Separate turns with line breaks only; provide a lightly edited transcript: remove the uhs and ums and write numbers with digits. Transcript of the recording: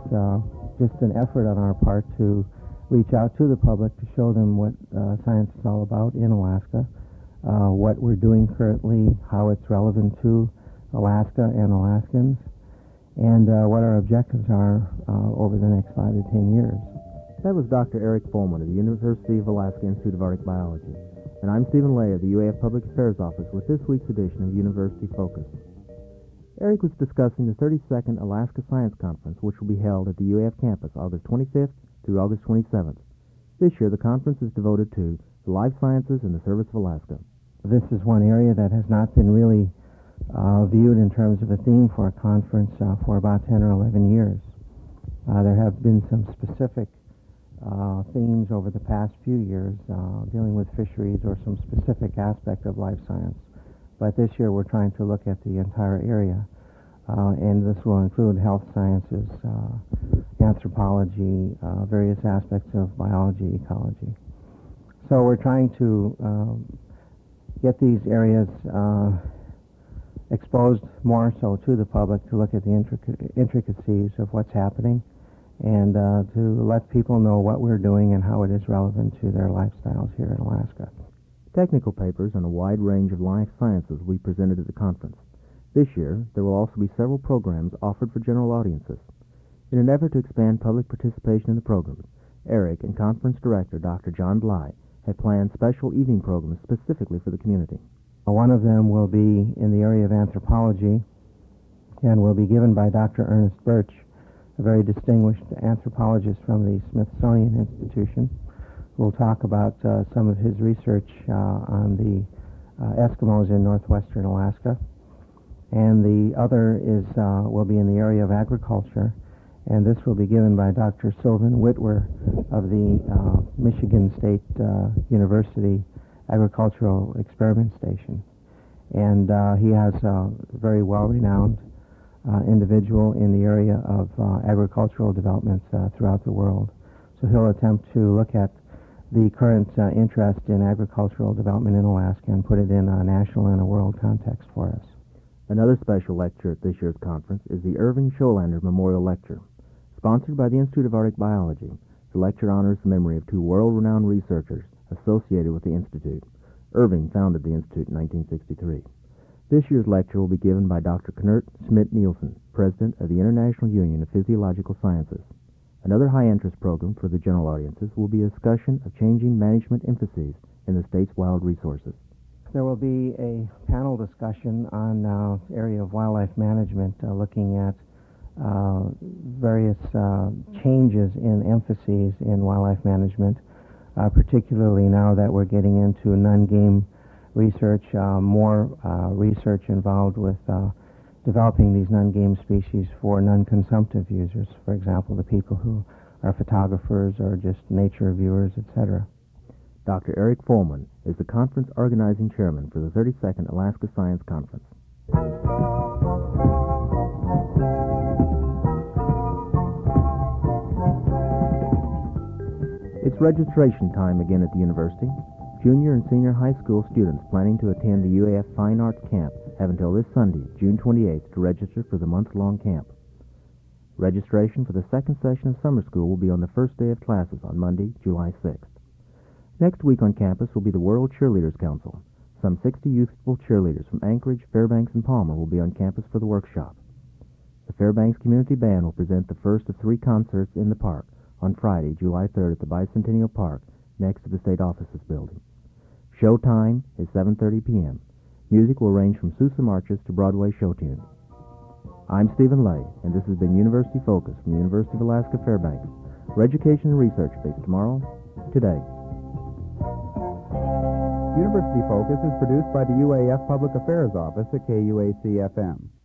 just an effort on our part to reach out to the public to show them what science is all about in Alaska, what we're doing currently, how it's relevant to Alaska and Alaskans, and what our objectives are over the next 5 to 10 years.
That was Dr. Eric Folman of the University of Alaska Institute of Arctic Biology. And I'm Stephen Lay of the UAF Public Affairs Office with this week's edition of University Focus. Eric was discussing the 32nd Alaska Science Conference, which will be held at the UAF campus August 25th through August 27th. This year, the conference is devoted to the life sciences in the service of Alaska.
This is one area that has not been really viewed in terms of a theme for a conference for about 10 or 11 years. There have been some specific themes over the past few years dealing with fisheries or some specific aspect of life science. But this year we're trying to look at the entire area, and this will include health sciences, anthropology, various aspects of biology, ecology. So we're trying to get these areas exposed more so to the public to look at the intricacies of what's happening, and to let people know what we're doing and how it is relevant to their lifestyles here in Alaska.
Technical papers on a wide range of life sciences will be presented at the conference. This year, there will also be several programs offered for general audiences. In an effort to expand public participation in the programs, Eric and conference director Dr. John Bly have planned special evening programs specifically for the community.
One of them will be in the area of anthropology and will be given by Dr. Ernest Birch, a very distinguished anthropologist from the Smithsonian Institution. We'll talk about some of his research on the Eskimos in northwestern Alaska. And the other will be in the area of agriculture, and this will be given by Dr. Sylvan Whitwer of the Michigan State University Agricultural Experiment Station. And he has a very well-renowned individual in the area of agricultural developments throughout the world. So he'll attempt to look at the current interest in agricultural development in Alaska and put it in a national and a world context for us.
Another special lecture at this year's conference is the Irving Scholander Memorial Lecture. Sponsored by the Institute of Arctic Biology, the lecture honors the memory of two world-renowned researchers associated with the Institute. Irving founded the Institute in 1963. This year's lecture will be given by Dr. Knut Schmidt-Nielsen, President of the International Union of Physiological Sciences. Another high-interest program for the general audiences will be a discussion of changing management emphases in the state's wild resources.
There will be a panel discussion on area of wildlife management, looking at various changes in emphases in wildlife management, particularly now that we're getting into non-game research, more research involved with developing these non-game species for non-consumptive users, for example, the people who are photographers or just nature viewers, etc.
Dr. Eric Folman is the conference organizing chairman for the 32nd Alaska Science Conference. It's registration time again at the university. Junior and senior high school students planning to attend the UAF Fine Arts Camp have until this Sunday, June 28th, to register for the month-long camp. Registration for the second session of summer school will be on the first day of classes on Monday, July 6th. Next week on campus will be the World Cheerleaders Council. Some 60 youthful cheerleaders from Anchorage, Fairbanks, and Palmer will be on campus for the workshop. The Fairbanks Community Band will present the first of 3 concerts in the park on Friday, July 3rd at the Bicentennial Park next to the State Offices building. Show time is 7:30 p.m. Music will range from Sousa marches to Broadway show tunes. I'm Stephen Lay, and this has been University Focus from the University of Alaska Fairbanks, where education and research face tomorrow, today.
University Focus is produced by the UAF Public Affairs Office at KUAC-FM.